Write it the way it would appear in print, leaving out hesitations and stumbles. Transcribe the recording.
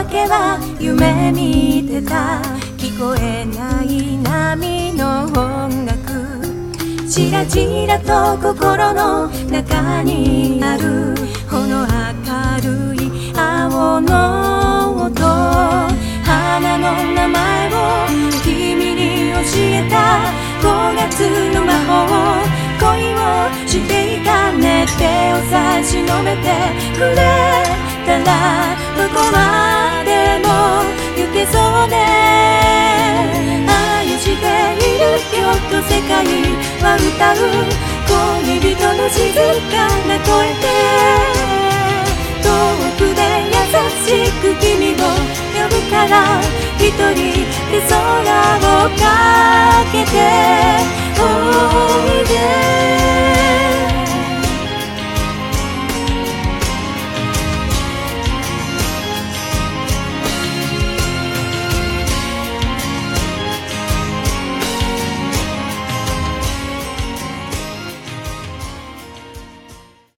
時は夢見てた。聞こえない波の音楽、ちらちらと心の中にあるほの明るい青の音、花の名前を君に教えた。5月の魔法、恋をしていたね。手を差し伸べてくれたらどこまでも行けそうね。愛しているよと世界は歌う。恋人の静かな声で遠くで優しく君を呼ぶから、一人で空をかけておいで。